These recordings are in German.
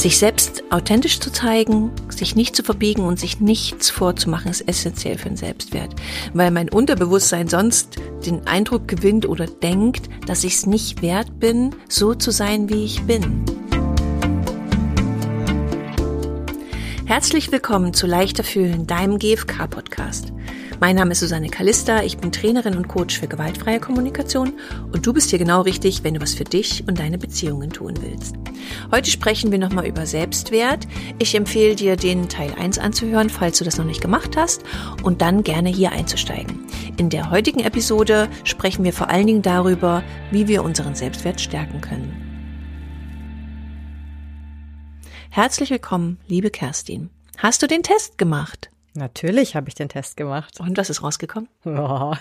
Sich selbst authentisch zu zeigen, sich nicht zu verbiegen und sich nichts vorzumachen, ist essentiell für den Selbstwert. Weil mein Unterbewusstsein sonst den Eindruck gewinnt oder denkt, dass ich es nicht wert bin, so zu sein, wie ich bin. Herzlich willkommen zu Leichter Fühlen, deinem GFK-Podcast. Mein Name ist Susanne Kalista, ich bin Trainerin und Coach für gewaltfreie Kommunikation und du bist hier genau richtig, wenn du was für dich und deine Beziehungen tun willst. Heute sprechen wir nochmal über Selbstwert. Ich empfehle dir, den Teil 1 anzuhören, falls du das noch nicht gemacht hast, und dann gerne hier einzusteigen. In der heutigen Episode sprechen wir vor allen Dingen darüber, wie wir unseren Selbstwert stärken können. Herzlich willkommen, liebe Kerstin. Hast du den Test gemacht? Natürlich habe ich den Test gemacht. Und was ist rausgekommen? Oh.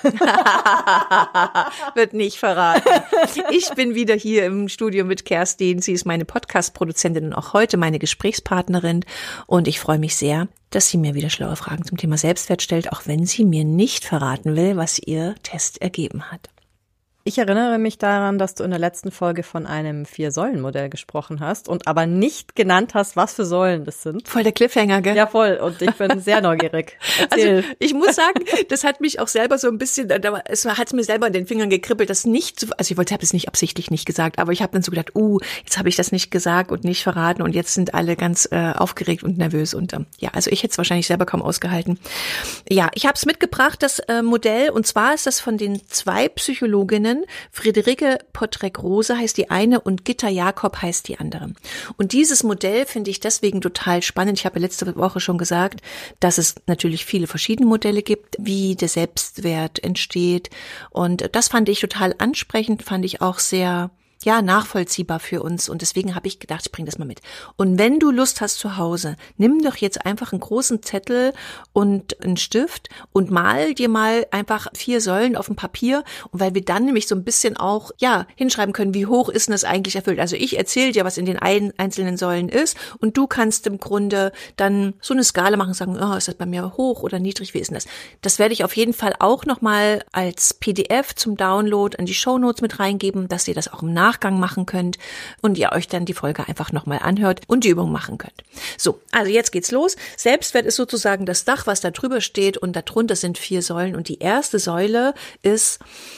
Wird nicht verraten. Ich bin wieder hier im Studio mit Kerstin. Sie ist meine Podcast-Produzentin und auch heute meine Gesprächspartnerin. Und ich freue mich sehr, dass sie mir wieder schlaue Fragen zum Thema Selbstwert stellt, auch wenn sie mir nicht verraten will, was ihr Test ergeben hat. Ich erinnere mich daran, dass du in der letzten Folge von einem 4-Säulen-Modell gesprochen hast und aber nicht genannt hast, was für Säulen das sind. Voll der Cliffhanger, gell? Ja, voll. Und ich bin sehr neugierig. Erzähl. Also ich muss sagen, das hat mich auch selber so ein bisschen, es hat mir selber in den Fingern gekribbelt, das nicht zu, also ich habe es nicht absichtlich nicht gesagt, aber ich habe dann so gedacht, jetzt habe ich das nicht gesagt und nicht verraten und jetzt sind alle ganz aufgeregt und nervös und also ich hätte es wahrscheinlich selber kaum ausgehalten. Ja, ich habe es mitgebracht, das Modell, und zwar ist das von den 2 Psychologinnen. Friederike Pottreck-Rose heißt die eine und Gitta Jakob heißt die andere. Und dieses Modell finde ich deswegen total spannend. Ich habe ja letzte Woche schon gesagt, dass es natürlich viele verschiedene Modelle gibt, wie der Selbstwert entsteht. Und das fand ich total ansprechend, fand ich auch sehr nachvollziehbar für uns, und deswegen habe ich gedacht, ich bringe das mal mit. Und wenn du Lust hast zu Hause, nimm doch jetzt einfach einen großen Zettel und einen Stift und mal dir mal einfach 4 Säulen auf dem Papier, und weil wir dann nämlich so ein bisschen auch hinschreiben können, wie hoch ist denn das eigentlich erfüllt. Also ich erzähle dir, was in den einzelnen Säulen ist, und du kannst im Grunde dann so eine Skala machen und sagen, ist das bei mir hoch oder niedrig, wie ist denn das? Das werde ich auf jeden Fall auch nochmal als PDF zum Download in die Shownotes mit reingeben, dass ihr das auch im Nachgang machen könnt und ihr euch dann die Folge einfach nochmal anhört und die Übung machen könnt. So, also jetzt geht's los. Selbstwert ist sozusagen das Dach, was da drüber steht, und darunter sind 4 Säulen, und die erste Säule ist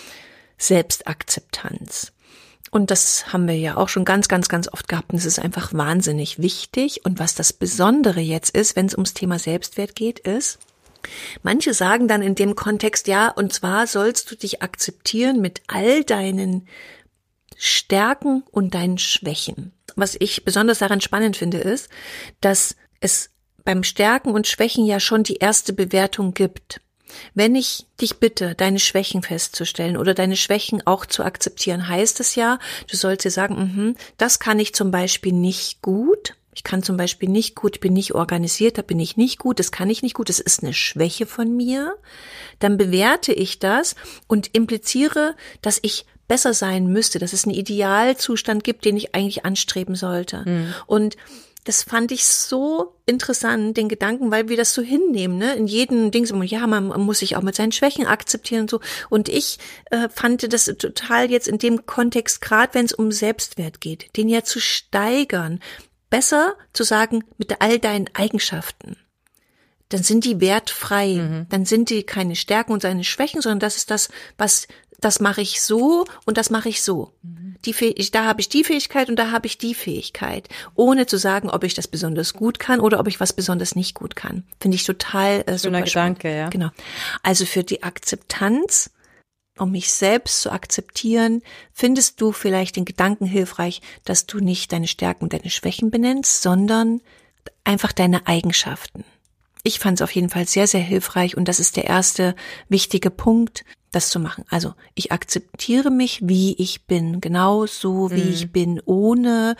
Selbstakzeptanz. Und das haben wir ja auch schon ganz, ganz, ganz oft gehabt, und es ist einfach wahnsinnig wichtig. Und was das Besondere jetzt ist, wenn es ums Thema Selbstwert geht, ist, manche sagen dann in dem Kontext, und zwar sollst du dich akzeptieren mit all deinen Stärken und deinen Schwächen. Was ich besonders daran spannend finde, ist, dass es beim Stärken und Schwächen ja schon die erste Bewertung gibt. Wenn ich dich bitte, deine Schwächen festzustellen oder deine Schwächen auch zu akzeptieren, heißt es ja, du sollst dir sagen, das kann ich zum Beispiel nicht gut. Ich kann zum Beispiel nicht gut, ich bin nicht organisiert, da bin ich nicht gut, das kann ich nicht gut, das ist eine Schwäche von mir. Dann bewerte ich das und impliziere, dass ich besser sein müsste, dass es einen Idealzustand gibt, den ich eigentlich anstreben sollte. Mhm. Und das fand ich so interessant, den Gedanken, weil wir das so hinnehmen, ne? In jedem Ding so, man muss sich auch mit seinen Schwächen akzeptieren und so. Und ich fand das total jetzt in dem Kontext, gerade wenn es um Selbstwert geht, den ja zu steigern, besser zu sagen, mit all deinen Eigenschaften. Dann sind die wertfrei. Dann sind die keine Stärken und seine Schwächen, sondern das ist das mache ich so und das mache ich so. Da habe ich die Fähigkeit und da habe ich die Fähigkeit. Ohne zu sagen, ob ich das besonders gut kann oder ob ich was besonders nicht gut kann. Finde ich total super Gedanke, ja. Genau. Also für die Akzeptanz, um mich selbst zu akzeptieren, findest du vielleicht den Gedanken hilfreich, dass du nicht deine Stärken und deine Schwächen benennst, sondern einfach deine Eigenschaften. Ich fand es auf jeden Fall sehr, sehr hilfreich, und das ist der erste wichtige Punkt, das zu machen. Also ich akzeptiere mich, wie ich bin, genau so, wie ich bin, ohne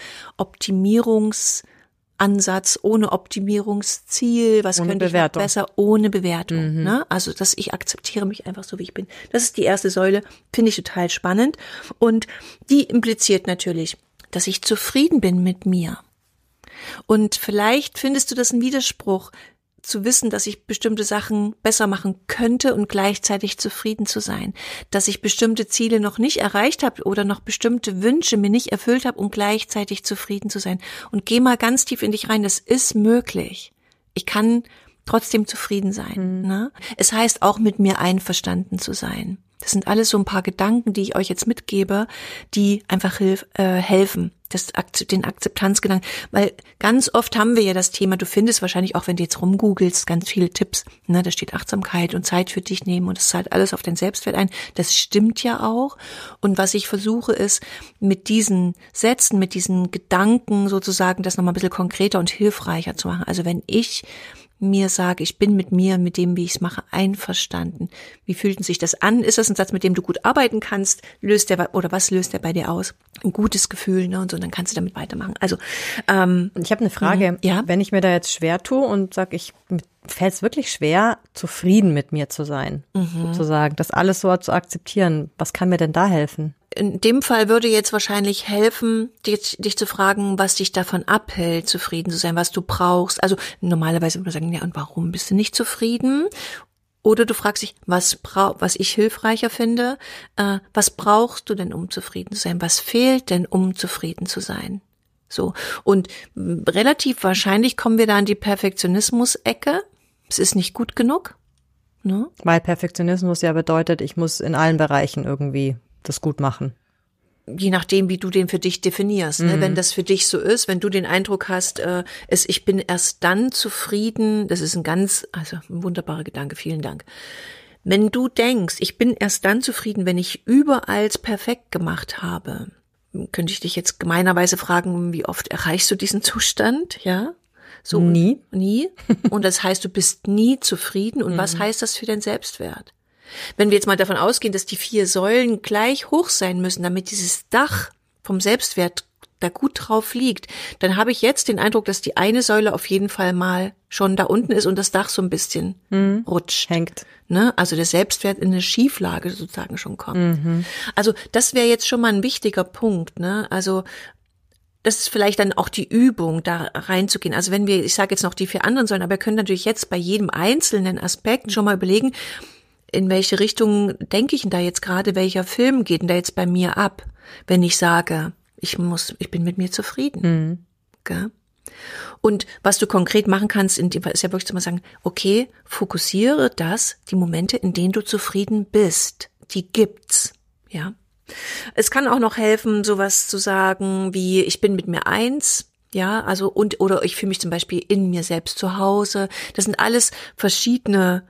Optimierungsansatz, ohne Optimierungsziel, was könnte ich noch besser, ohne Bewertung. Ne? Also ich akzeptiere mich einfach so, wie ich bin. Das ist die erste Säule, finde ich total spannend, und die impliziert natürlich, dass ich zufrieden bin mit mir. Und vielleicht findest du das ein Widerspruch zu wissen, dass ich bestimmte Sachen besser machen könnte und gleichzeitig zufrieden zu sein. Dass ich bestimmte Ziele noch nicht erreicht habe oder noch bestimmte Wünsche mir nicht erfüllt habe und gleichzeitig zufrieden zu sein. Und geh mal ganz tief in dich rein, das ist möglich. Ich kann trotzdem zufrieden sein. Ne? Es heißt auch, mit mir einverstanden zu sein. Das sind alles so ein paar Gedanken, die ich euch jetzt mitgebe, die einfach helfen, den Akzeptanzgedanken. Weil ganz oft haben wir ja das Thema, du findest wahrscheinlich auch, wenn du jetzt rumgoogelst, ganz viele Tipps. Ne? Da steht Achtsamkeit und Zeit für dich nehmen und es zahlt alles auf den Selbstwert ein. Das stimmt ja auch. Und was ich versuche ist, mit diesen Sätzen, mit diesen Gedanken sozusagen, das nochmal ein bisschen konkreter und hilfreicher zu machen. Also wenn ich mir sage, ich bin mit mir, mit dem, wie ich es mache, einverstanden. Wie fühlt sich das an? Ist das ein Satz, mit dem du gut arbeiten kannst? Was löst der bei dir aus? Ein gutes Gefühl, ne? Und so, dann kannst du damit weitermachen. Also, ich habe eine Frage. Ja? Wenn ich mir da jetzt schwer tue und sage, fällt es wirklich schwer, zufrieden mit mir zu sein, sozusagen, das alles so zu akzeptieren. Was kann mir denn da helfen? In dem Fall würde jetzt wahrscheinlich helfen, dich zu fragen, was dich davon abhält, zufrieden zu sein, was du brauchst. Also normalerweise würde man sagen, ja, und warum bist du nicht zufrieden? Oder du fragst dich, was ich hilfreicher finde, was brauchst du denn, um zufrieden zu sein? Was fehlt denn, um zufrieden zu sein? So. Und relativ wahrscheinlich kommen wir da an die Perfektionismus-Ecke. Es ist nicht gut genug. Ne? Weil Perfektionismus ja bedeutet, ich muss in allen Bereichen irgendwie das gut machen. Je nachdem, wie du den für dich definierst. Ne? Wenn das für dich so ist, wenn du den Eindruck hast, ich bin erst dann zufrieden, das ist ein wunderbarer Gedanke, vielen Dank. Wenn du denkst, ich bin erst dann zufrieden, wenn ich überall perfekt gemacht habe, könnte ich dich jetzt gemeinerweise fragen, wie oft erreichst du diesen Zustand? Ja? So, nie. Und das heißt, du bist nie zufrieden. Und was heißt das für deinen Selbstwert? Wenn wir jetzt mal davon ausgehen, dass die 4 Säulen gleich hoch sein müssen, damit dieses Dach vom Selbstwert da gut drauf liegt, dann habe ich jetzt den Eindruck, dass die eine Säule auf jeden Fall mal schon da unten ist und das Dach so ein bisschen rutscht. Hängt. Ne? Also der Selbstwert in eine Schieflage sozusagen schon kommt. Also das wäre jetzt schon mal ein wichtiger Punkt. Ne? Also das ist vielleicht dann auch die Übung, da reinzugehen. Also ich sage jetzt noch die 4 anderen Säulen, aber wir können natürlich jetzt bei jedem einzelnen Aspekt schon mal überlegen, in welche Richtung denke ich denn da jetzt gerade, welcher Film geht denn da jetzt bei mir ab, wenn ich sage, ich bin mit mir zufrieden. Gell? Und was du konkret machen kannst, in dem Fall ist ja wirklich zu mal sagen, okay, fokussiere die Momente, in denen du zufrieden bist. Die gibt's, ja. Es kann auch noch helfen, sowas zu sagen wie, ich bin mit mir eins, ja, also oder ich fühle mich zum Beispiel in mir selbst zu Hause. Das sind alles verschiedene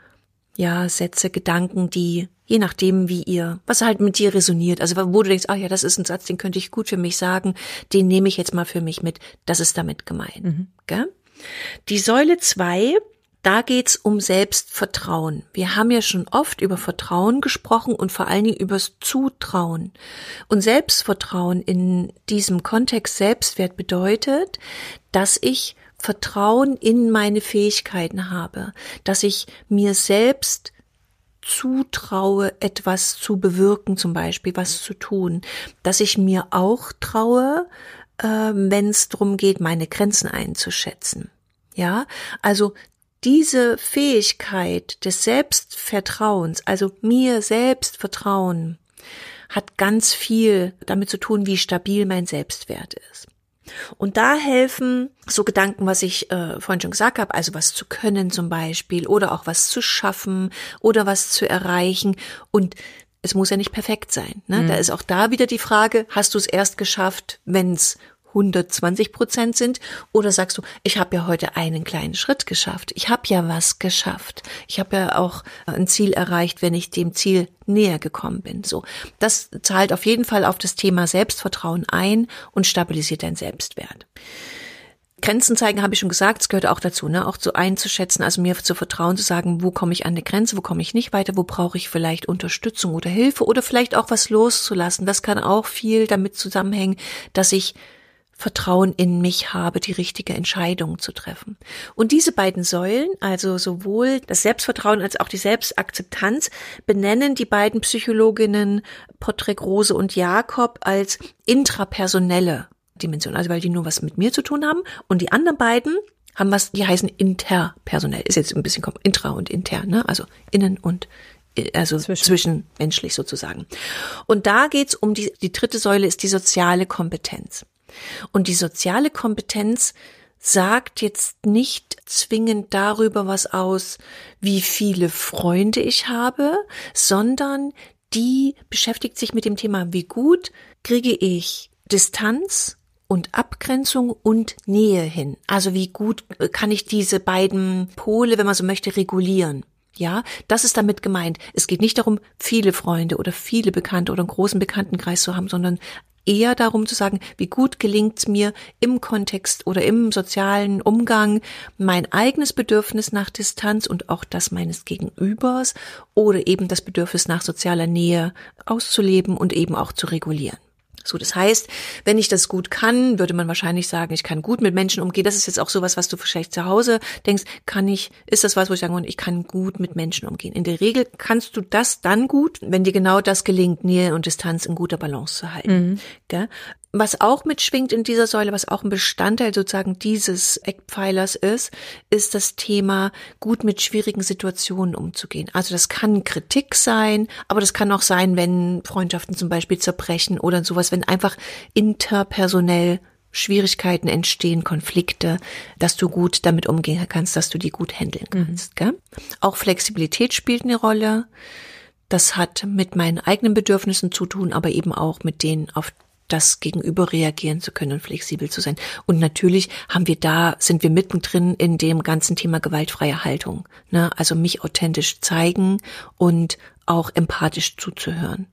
Sätze, Gedanken, die, je nachdem was halt mit dir resoniert, also wo du denkst, das ist ein Satz, den könnte ich gut für mich sagen, den nehme ich jetzt mal für mich mit, das ist damit gemeint. Gell? Die Säule 2, da geht's um Selbstvertrauen. Wir haben ja schon oft über Vertrauen gesprochen und vor allen Dingen übers Zutrauen. Und Selbstvertrauen in diesem Kontext Selbstwert bedeutet, dass ich Vertrauen in meine Fähigkeiten habe, dass ich mir selbst zutraue, etwas zu bewirken, zum Beispiel was zu tun, dass ich mir auch traue, wenn es darum geht, meine Grenzen einzuschätzen. Ja, also diese Fähigkeit des Selbstvertrauens, also mir selbst vertrauen, hat ganz viel damit zu tun, wie stabil mein Selbstwert ist. Und da helfen so Gedanken, was ich vorhin schon gesagt habe, also was zu können zum Beispiel oder auch was zu schaffen oder was zu erreichen. Und es muss ja nicht perfekt sein. Ne? Da ist auch da wieder die Frage, hast du es erst geschafft, wenn es 120% sind, oder sagst du, ich habe ja heute einen kleinen Schritt geschafft, ich habe ja was geschafft, ich habe ja auch ein Ziel erreicht, wenn ich dem Ziel näher gekommen bin. So, das zahlt auf jeden Fall auf das Thema Selbstvertrauen ein und stabilisiert deinen Selbstwert. Grenzen zeigen, habe ich schon gesagt, es gehört auch dazu, ne, auch so einzuschätzen, also mir zu vertrauen, zu sagen, wo komme ich an eine Grenze, wo komme ich nicht weiter, wo brauche ich vielleicht Unterstützung oder Hilfe oder vielleicht auch was loszulassen. Das kann auch viel damit zusammenhängen, dass ich Vertrauen in mich habe, die richtige Entscheidung zu treffen. Und diese beiden Säulen, also sowohl das Selbstvertrauen als auch die Selbstakzeptanz, benennen die beiden Psychologinnen Pottreck, Rose und Jakob als intrapersonelle Dimension, also weil die nur was mit mir zu tun haben. Und die anderen beiden, haben was, die heißen interpersonell, ist jetzt ein bisschen intra und intern, ne? Also innen und also zwischenmenschlich sozusagen. Und da geht's um die dritte Säule ist die soziale Kompetenz. Und die soziale Kompetenz sagt jetzt nicht zwingend darüber was aus, wie viele Freunde ich habe, sondern die beschäftigt sich mit dem Thema, wie gut kriege ich Distanz und Abgrenzung und Nähe hin. Also wie gut kann ich diese beiden Pole, wenn man so möchte, regulieren. Ja, das ist damit gemeint. Es geht nicht darum, viele Freunde oder viele Bekannte oder einen großen Bekanntenkreis zu haben, sondern eher darum zu sagen, wie gut gelingt es mir im Kontext oder im sozialen Umgang, mein eigenes Bedürfnis nach Distanz und auch das meines Gegenübers oder eben das Bedürfnis nach sozialer Nähe auszuleben und eben auch zu regulieren. So, das heißt, wenn ich das gut kann, würde man wahrscheinlich sagen, ich kann gut mit Menschen umgehen. Das ist jetzt auch sowas, was du vielleicht zu Hause denkst, ist das was, wo ich sagen würde, ich kann gut mit Menschen umgehen. In der Regel kannst du das dann gut, wenn dir genau das gelingt, Nähe und Distanz in guter Balance zu halten. Gell? Was auch mitschwingt in dieser Säule, was auch ein Bestandteil sozusagen dieses Eckpfeilers ist das Thema, gut mit schwierigen Situationen umzugehen. Also das kann Kritik sein, aber das kann auch sein, wenn Freundschaften zum Beispiel zerbrechen oder sowas, wenn einfach interpersonell Schwierigkeiten entstehen, Konflikte, dass du gut damit umgehen kannst, dass du die gut handeln kannst. Gell? Auch Flexibilität spielt eine Rolle. Das hat mit meinen eigenen Bedürfnissen zu tun, aber eben auch mit denen auf das Gegenüber reagieren zu können und flexibel zu sein. Und natürlich sind wir mittendrin in dem ganzen Thema gewaltfreie Haltung. Ne? Also mich authentisch zeigen und auch empathisch zuzuhören.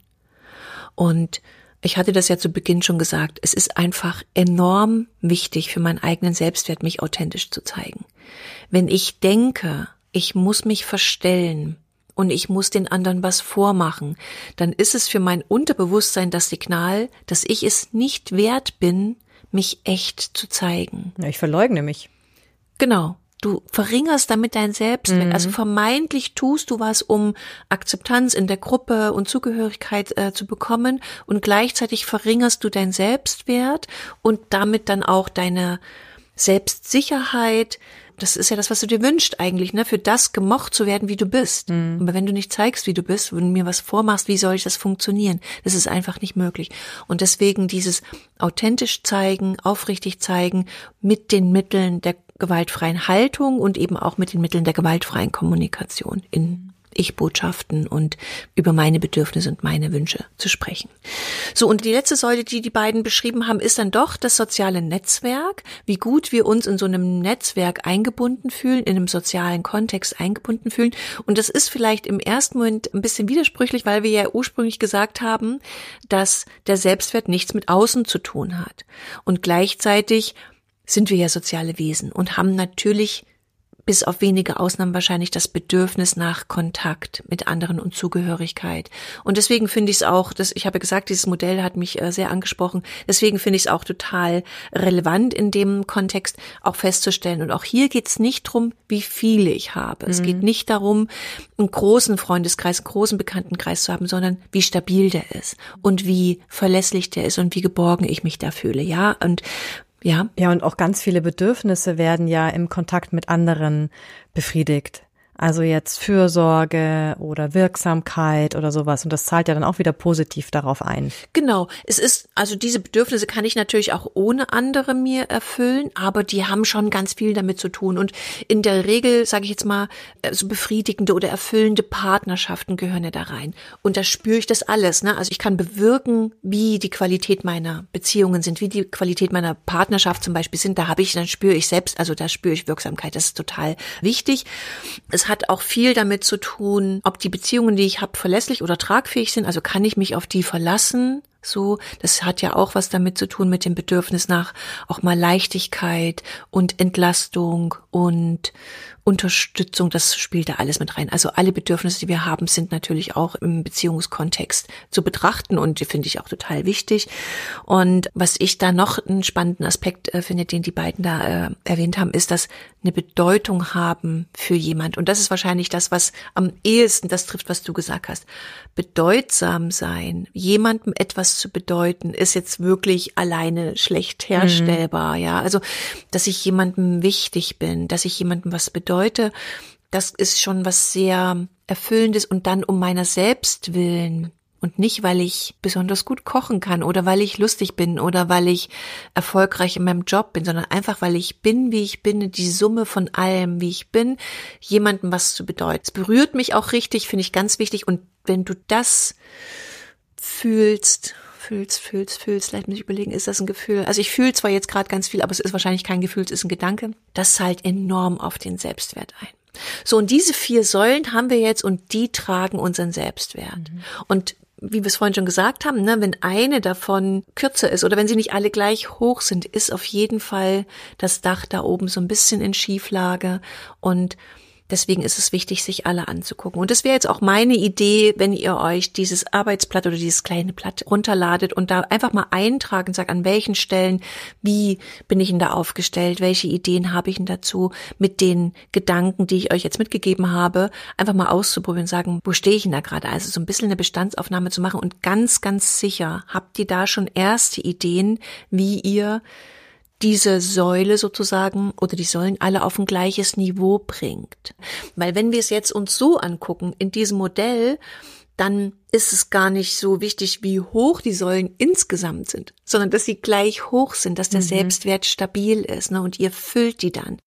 Und ich hatte das ja zu Beginn schon gesagt, es ist einfach enorm wichtig für meinen eigenen Selbstwert, mich authentisch zu zeigen. Wenn ich denke, ich muss mich verstellen, und ich muss den anderen was vormachen, dann ist es für mein Unterbewusstsein das Signal, dass ich es nicht wert bin, mich echt zu zeigen. Ja, ich verleugne mich. Genau. Du verringerst damit dein Selbstwert. Also vermeintlich tust du was, um Akzeptanz in der Gruppe und Zugehörigkeit zu bekommen und gleichzeitig verringerst du deinen Selbstwert und damit dann auch deine Selbstsicherheit. Das ist ja das, was du dir wünschst eigentlich, ne? Für das gemocht zu werden, wie du bist. Aber wenn du nicht zeigst, wie du bist, wenn du mir was vormachst, wie soll das funktionieren? Das ist einfach nicht möglich. Und deswegen dieses authentisch zeigen, aufrichtig zeigen, mit den Mitteln der gewaltfreien Haltung und eben auch mit den Mitteln der gewaltfreien Kommunikation in Ich-Botschaften und über meine Bedürfnisse und meine Wünsche zu sprechen. So, und die letzte Säule, die beiden beschrieben haben, ist dann doch das soziale Netzwerk, wie gut wir uns in so einem Netzwerk eingebunden fühlen, in einem sozialen Kontext eingebunden fühlen. Und das ist vielleicht im ersten Moment ein bisschen widersprüchlich, weil wir ja ursprünglich gesagt haben, dass der Selbstwert nichts mit außen zu tun hat. Und gleichzeitig sind wir ja soziale Wesen und haben natürlich bis auf wenige Ausnahmen wahrscheinlich das Bedürfnis nach Kontakt mit anderen und Zugehörigkeit. Und deswegen finde ich es auch, ich habe gesagt, dieses Modell hat mich sehr angesprochen, deswegen finde ich es auch total relevant in dem Kontext auch festzustellen. Und auch hier geht es nicht darum, wie viele ich habe. Es geht nicht darum, einen großen Freundeskreis, einen großen Bekanntenkreis zu haben, sondern wie stabil der ist und wie verlässlich der ist und wie geborgen ich mich da fühle. Ja, und ja, und auch ganz viele Bedürfnisse werden ja im Kontakt mit anderen befriedigt. Also jetzt Fürsorge oder Wirksamkeit oder sowas. Und das zahlt ja dann auch wieder positiv darauf ein. Genau. Also diese Bedürfnisse kann ich natürlich auch ohne andere mir erfüllen, aber die haben schon ganz viel damit zu tun. Und in der Regel, sage ich jetzt mal, so befriedigende oder erfüllende Partnerschaften gehören ja da rein. Und da spüre ich das alles, ne? Also ich kann bewirken, wie die Qualität meiner Beziehungen sind, wie die Qualität meiner Partnerschaft zum Beispiel sind. Dann spüre ich selbst, also da spüre ich Wirksamkeit. Das ist total wichtig. Es hat auch viel damit zu tun, ob die Beziehungen, die ich habe, verlässlich oder tragfähig sind. Also kann ich mich auf die verlassen? So, das hat ja auch was damit zu tun mit dem Bedürfnis nach auch mal Leichtigkeit und Entlastung und Unterstützung, das spielt da alles mit rein. Also alle Bedürfnisse, die wir haben, sind natürlich auch im Beziehungskontext zu betrachten und die finde ich auch total wichtig. Und was ich da noch einen spannenden Aspekt finde, den die beiden da erwähnt haben, ist, dass eine Bedeutung haben für jemand. Und das ist wahrscheinlich das, was am ehesten das trifft, was du gesagt hast. Bedeutsam sein, jemandem etwas was zu bedeuten, ist jetzt wirklich alleine schlecht herstellbar, ja. Also, dass ich jemandem wichtig bin, dass ich jemandem was bedeute, das ist schon was sehr Erfüllendes und dann um meiner selbst willen. Und nicht, weil ich besonders gut kochen kann oder weil ich lustig bin oder weil ich erfolgreich in meinem Job bin, sondern einfach, weil ich bin, wie ich bin, die Summe von allem, wie ich bin, jemandem was zu bedeuten. Es berührt mich auch richtig, finde ich ganz wichtig. Und wenn du das fühlst, vielleicht muss ich überlegen, ist das ein Gefühl? Also ich fühle zwar jetzt gerade ganz viel, aber es ist wahrscheinlich kein Gefühl, es ist ein Gedanke. Das zahlt enorm auf den Selbstwert ein. So, und diese 4 Säulen haben wir jetzt und die tragen unseren Selbstwert. Und wie wir es vorhin schon gesagt haben, ne, wenn eine davon kürzer ist oder wenn sie nicht alle gleich hoch sind, ist auf jeden Fall das Dach da oben so ein bisschen in Schieflage und deswegen ist es wichtig, sich alle anzugucken. Und das wäre jetzt auch meine Idee, wenn ihr euch dieses Arbeitsblatt oder dieses kleine Blatt runterladet und da einfach mal eintragen, sagt, an welchen Stellen, wie bin ich denn da aufgestellt, welche Ideen habe ich denn dazu, mit den Gedanken, die ich euch jetzt mitgegeben habe, einfach mal auszuprobieren und sagen, wo stehe ich denn da gerade? Also so ein bisschen eine Bestandsaufnahme zu machen und ganz, ganz sicher habt ihr da schon erste Ideen, wie ihr diese Säule sozusagen oder die Säulen alle auf ein gleiches Niveau bringt. Weil wenn wir es jetzt uns so angucken, in diesem Modell, dann ist es gar nicht so wichtig, wie hoch die Säulen insgesamt sind, sondern dass sie gleich hoch sind, dass der Selbstwert stabil ist, ne, und ihr füllt die dann.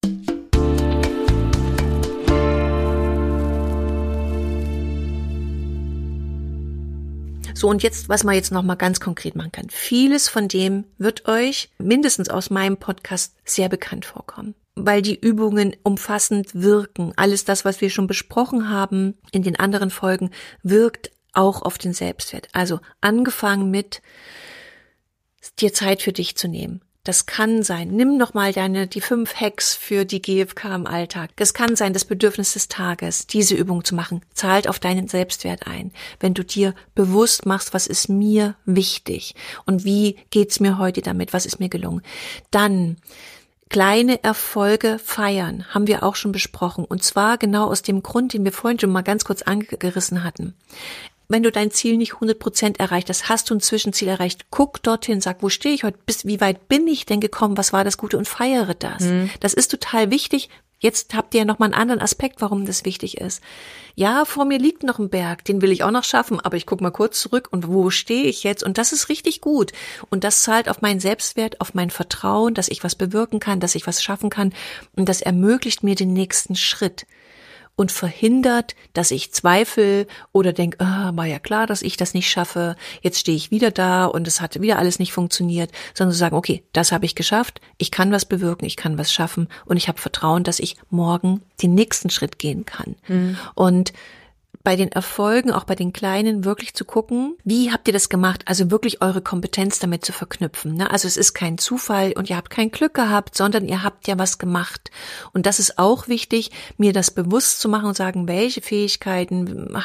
So, und jetzt, was man jetzt nochmal ganz konkret machen kann. Vieles von dem wird euch mindestens aus meinem Podcast sehr bekannt vorkommen, weil die Übungen umfassend wirken. Alles das, was wir schon besprochen haben in den anderen Folgen, wirkt auch auf den Selbstwert. Also angefangen mit, dir Zeit für dich zu nehmen. Das kann sein, nimm nochmal die 5 Hacks für die GfK im Alltag. Das kann sein, das Bedürfnis des Tages, diese Übung zu machen, zahlt auf deinen Selbstwert ein. Wenn du dir bewusst machst, was ist mir wichtig und wie geht's mir heute damit, was ist mir gelungen. Dann kleine Erfolge feiern, haben wir auch schon besprochen. Und zwar genau aus dem Grund, den wir vorhin schon mal ganz kurz angerissen hatten. Wenn du dein Ziel nicht 100% erreicht hast, hast du ein Zwischenziel erreicht, guck dorthin, sag, wo stehe ich heute, wie weit bin ich denn gekommen, was war das Gute und feiere das. Das ist total wichtig. Jetzt habt ihr ja nochmal einen anderen Aspekt, warum das wichtig ist. Ja, vor mir liegt noch ein Berg, den will ich auch noch schaffen, aber ich gucke mal kurz zurück und wo stehe ich jetzt? Und das ist richtig gut. Und das zahlt auf meinen Selbstwert, auf mein Vertrauen, dass ich was bewirken kann, dass ich was schaffen kann und das ermöglicht mir den nächsten Schritt. Und verhindert, dass ich zweifle oder denke, war ja klar, dass ich das nicht schaffe, jetzt stehe ich wieder da und es hat wieder alles nicht funktioniert, sondern zu sagen, okay, das habe ich geschafft, ich kann was bewirken, ich kann was schaffen und ich habe Vertrauen, dass ich morgen den nächsten Schritt gehen kann. Und bei den Erfolgen, auch bei den kleinen, wirklich zu gucken, wie habt ihr das gemacht? Also wirklich eure Kompetenz damit zu verknüpfen. Ne? Also es ist kein Zufall und ihr habt kein Glück gehabt, sondern ihr habt ja was gemacht. Und das ist auch wichtig, mir das bewusst zu machen und sagen, mit welchen Fähigkeiten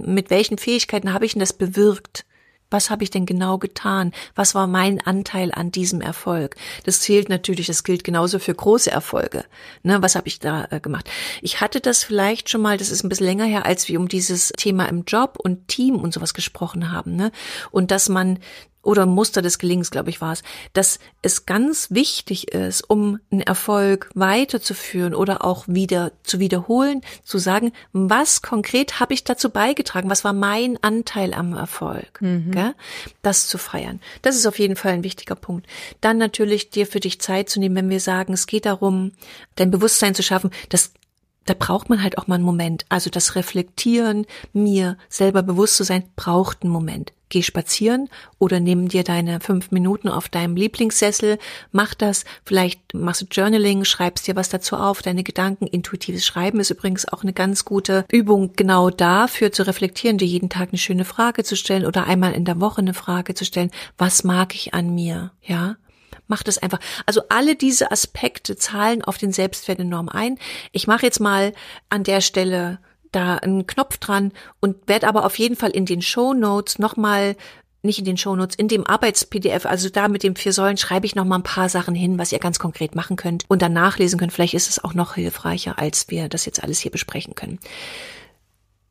habe ich denn das bewirkt? Was habe ich denn genau getan? Was war mein Anteil an diesem Erfolg? Das zählt natürlich, das gilt genauso für große Erfolge. Ne, was habe ich da gemacht? Ich hatte das vielleicht schon mal, das ist ein bisschen länger her, als wir um dieses Thema im Job und Team und sowas gesprochen haben. Ne? Und dass man oder Muster des Gelingens, glaube ich, war es, dass es ganz wichtig ist, um einen Erfolg weiterzuführen oder auch wieder zu wiederholen, zu sagen, was konkret habe ich dazu beigetragen, was war mein Anteil am Erfolg, gell? Das zu feiern. Das ist auf jeden Fall ein wichtiger Punkt. Dann natürlich dir für dich Zeit zu nehmen, wenn wir sagen, es geht darum, dein Bewusstsein zu schaffen, da braucht man halt auch mal einen Moment. Also das Reflektieren, mir selber bewusst zu sein, braucht einen Moment. Geh spazieren oder nimm dir deine 5 Minuten auf deinem Lieblingssessel, mach das, vielleicht machst du Journaling, schreibst dir was dazu auf, deine Gedanken. Intuitives Schreiben ist übrigens auch eine ganz gute Übung, genau dafür zu reflektieren, dir jeden Tag eine schöne Frage zu stellen oder einmal in der Woche eine Frage zu stellen, was mag ich an mir, ja? Mach das einfach. Also alle diese Aspekte zahlen auf den Selbstwert enorm ein. Ich mache jetzt mal an der Stelle da einen Knopf dran und werde aber auf jeden Fall in den Shownotes nochmal, nicht in den Shownotes, in dem Arbeits-PDF, also da mit den 4 Säulen schreibe ich nochmal ein paar Sachen hin, was ihr ganz konkret machen könnt und dann nachlesen könnt. Vielleicht ist es auch noch hilfreicher, als wir das jetzt alles hier besprechen können.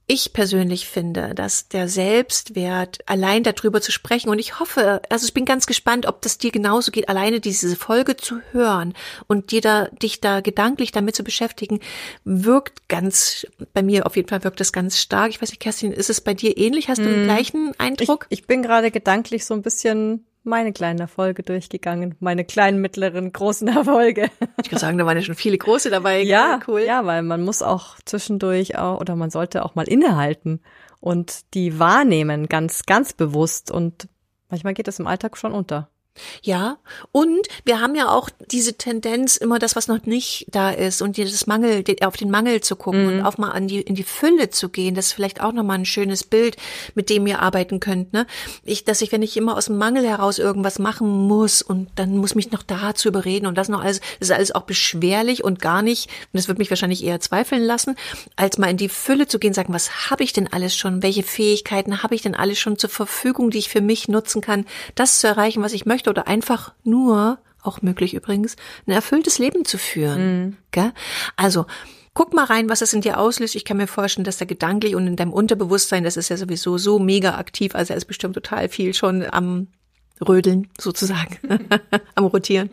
Ich persönlich finde, dass der Selbstwert, allein darüber zu sprechen, und ich hoffe, also ich bin ganz gespannt, ob das dir genauso geht, alleine diese Folge zu hören und dich da gedanklich damit zu beschäftigen, wirkt bei mir auf jeden Fall wirkt das ganz stark. Ich weiß nicht, Kerstin, ist es bei dir ähnlich? Hast du den gleichen Eindruck? Ich bin gerade gedanklich so ein bisschen meine kleinen Erfolge durchgegangen, meine kleinen, mittleren, großen Erfolge. Ich kann sagen, da waren ja schon viele große dabei. Ja, cool. Ja, weil man muss auch zwischendurch oder man sollte auch mal innehalten und die wahrnehmen, ganz, ganz bewusst, und manchmal geht das im Alltag schon unter. Ja, und wir haben ja auch diese Tendenz, immer das, was noch nicht da ist, und auf den Mangel zu gucken und auch mal in die Fülle zu gehen. Das ist vielleicht auch nochmal ein schönes Bild, mit dem ihr arbeiten könnt, ne? Wenn ich immer aus dem Mangel heraus irgendwas machen muss und dann muss mich noch dazu überreden und das ist alles auch beschwerlich und gar nicht, und das wird mich wahrscheinlich eher zweifeln lassen, als mal in die Fülle zu gehen, sagen, was habe ich denn alles schon? Welche Fähigkeiten habe ich denn alles schon zur Verfügung, die ich für mich nutzen kann, das zu erreichen, was ich möchte? Oder einfach nur, auch möglich übrigens, ein erfülltes Leben zu führen. Gell? Also, guck mal rein, was das in dir auslöst. Ich kann mir vorstellen, dass da gedanklich und in deinem Unterbewusstsein, das ist ja sowieso so mega aktiv, also er ist bestimmt total viel schon am Rödeln sozusagen, am Rotieren.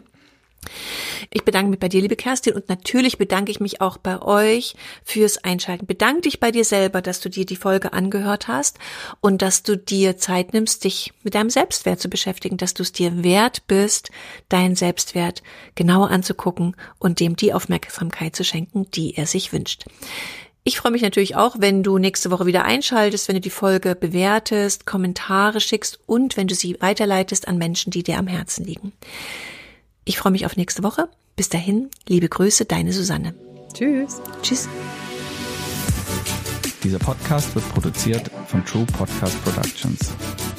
Ich bedanke mich bei dir, liebe Kerstin, und natürlich bedanke ich mich auch bei euch fürs Einschalten. Bedanke dich bei dir selber, dass du dir die Folge angehört hast und dass du dir Zeit nimmst, dich mit deinem Selbstwert zu beschäftigen, dass du es dir wert bist, deinen Selbstwert genauer anzugucken und dem die Aufmerksamkeit zu schenken, die er sich wünscht. Ich freue mich natürlich auch, wenn du nächste Woche wieder einschaltest, wenn du die Folge bewertest, Kommentare schickst und wenn du sie weiterleitest an Menschen, die dir am Herzen liegen. Ich freue mich auf nächste Woche. Bis dahin, liebe Grüße, deine Susanne. Tschüss. Tschüss. Dieser Podcast wird produziert von True Podcast Productions.